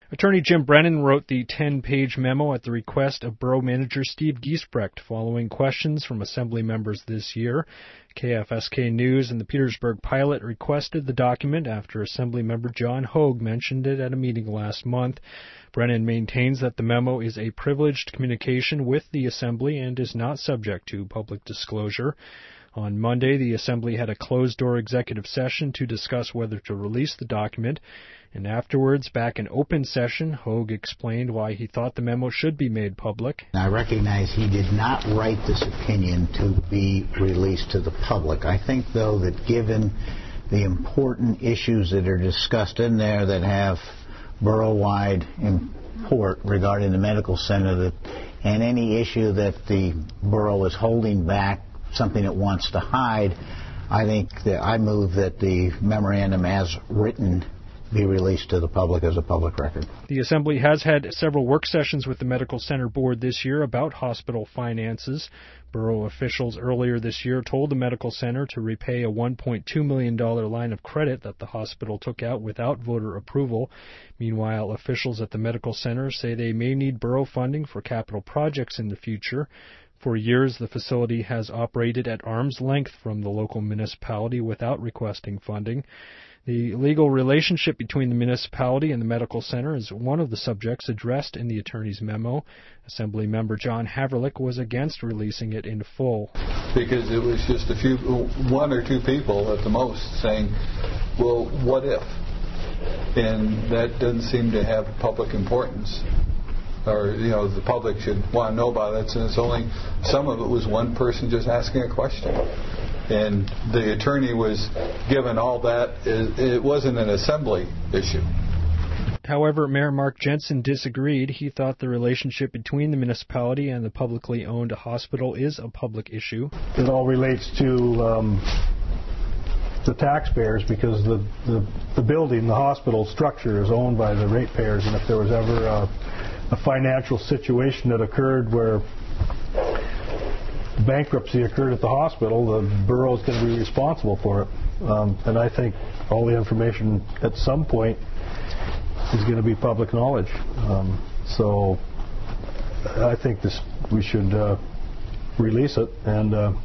Attorney Jim Brennan wrote the 10-page memo at the request of Borough Manager Steve Giesbrecht following questions from Assembly members this year. KFSK News and the Petersburg Pilot requested the document after Assembly member John Hogue mentioned it at a meeting last month. Brennan maintains that the memo is a privileged communication with the Assembly and is not subject to public disclosure. On Monday, the Assembly had a closed-door executive session to discuss whether to release the document, and afterwards, back in open session, Hogue explained why he thought the memo should be made public. I recognize he did not write this opinion to be released to the public. I think, though, that given the important issues that are discussed in there that have borough-wide import regarding the medical center, and any issue that the borough is holding back, something it wants to hide, I think that I move that the memorandum as written be released to the public as a public record. The Assembly has had several work sessions with the Medical Center Board this year about hospital finances. Borough officials earlier this year told the Medical Center to repay a $1.2 million line of credit that the hospital took out without voter approval. Meanwhile, officials at the Medical Center say they may need borough funding for capital projects in the future. For years, the facility has operated at arm's length from the local municipality without requesting funding. The legal relationship between the municipality and the medical center is one of the subjects addressed in the attorney's memo. Assembly member John Haverlick was against releasing it in full. Because it was just one or two people at the most saying, well, what if? And that doesn't seem to have public importance. Or, the public should want to know about it. And it's only, some of it was one person just asking a question. And the attorney was given all that. It wasn't an assembly issue. However, Mayor Mark Jensen disagreed. He thought the relationship between the municipality and the publicly owned hospital is a public issue. It all relates to the taxpayers because the building, the hospital structure is owned by the ratepayers, and if there was ever a financial situation that occurred where bankruptcy occurred at the hospital, the borough is going to be responsible for it. And I think all the information at some point is going to be public knowledge. So I think we should release it and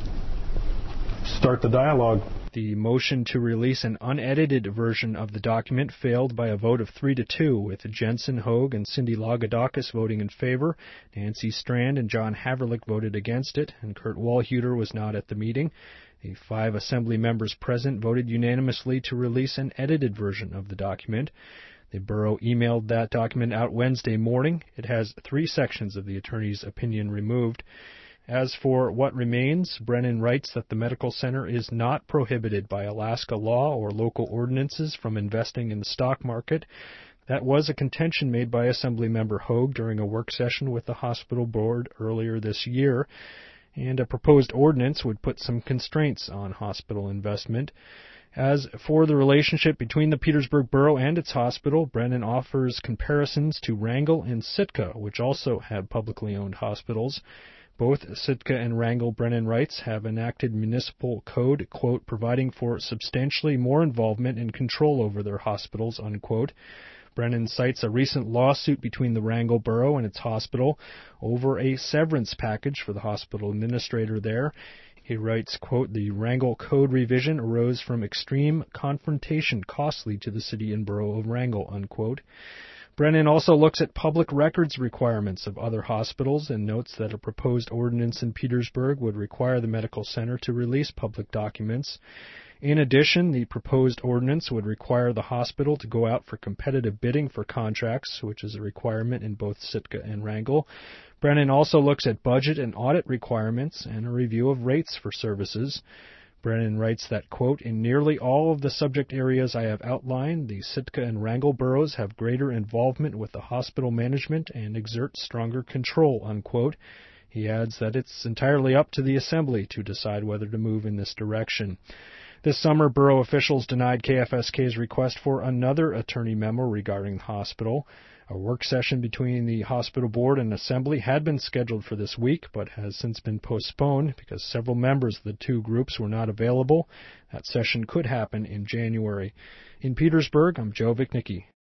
start the dialogue. The motion to release an unedited version of the document failed by a vote of 3-2, with Jensen, Hogue, and Cindy Lagodakis voting in favor. Nancy Strand and John Haverlick voted against it, and Kurt Walhuter was not at the meeting. The 5 Assembly members present voted unanimously to release an edited version of the document. The borough emailed that document out Wednesday morning. It has 3 sections of the attorney's opinion removed. As for what remains, Brennan writes that the medical center is not prohibited by Alaska law or local ordinances from investing in the stock market. That was a contention made by Assemblymember Hogue during a work session with the hospital board earlier this year, and a proposed ordinance would put some constraints on hospital investment. As for the relationship between the Petersburg Borough and its hospital, Brennan offers comparisons to Wrangell and Sitka, which also have publicly owned hospitals. Both Sitka and Wrangell, Brennan writes, have enacted municipal code, quote, providing for substantially more involvement and control over their hospitals, unquote. Brennan cites a recent lawsuit between the Wrangell Borough and its hospital over a severance package for the hospital administrator there. He writes, quote, the Wrangell code revision arose from extreme confrontation costly to the city and borough of Wrangell, unquote. Brennan also looks at public records requirements of other hospitals and notes that a proposed ordinance in Petersburg would require the medical center to release public documents. In addition, the proposed ordinance would require the hospital to go out for competitive bidding for contracts, which is a requirement in both Sitka and Wrangell. Brennan also looks at budget and audit requirements and a review of rates for services. Brennan writes that, quote, in nearly all of the subject areas I have outlined, the Sitka and Wrangell boroughs have greater involvement with the hospital management and exert stronger control, unquote. He adds that it's entirely up to the Assembly to decide whether to move in this direction. This summer, borough officials denied KFSK's request for another attorney memo regarding the hospital. A work session between the hospital board and assembly had been scheduled for this week, but has since been postponed because several members of the 2 groups were not available. That session could happen in January. In Petersburg, I'm Joe Vichnicki.